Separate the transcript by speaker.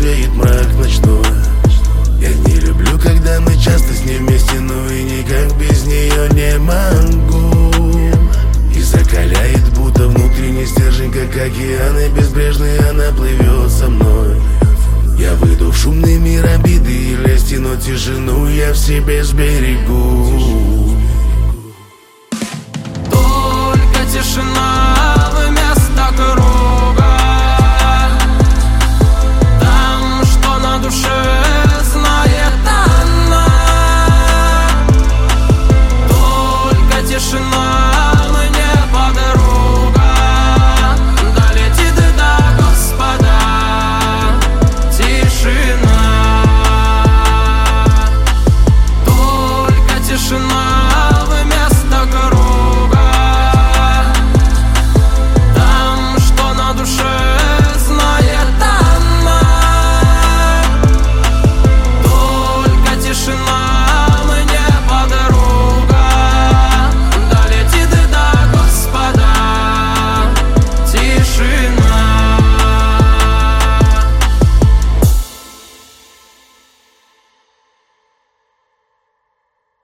Speaker 1: развеет мрак ночной. Я не люблю, когда мы часто с ней вместе, но и никак без нее не могу. И закаляет, будто внутренний стержень, как океан, и безбрежный она плывет со мной. Я выйду в шумный мир обиды и лести, но тишину я в себе сберегу.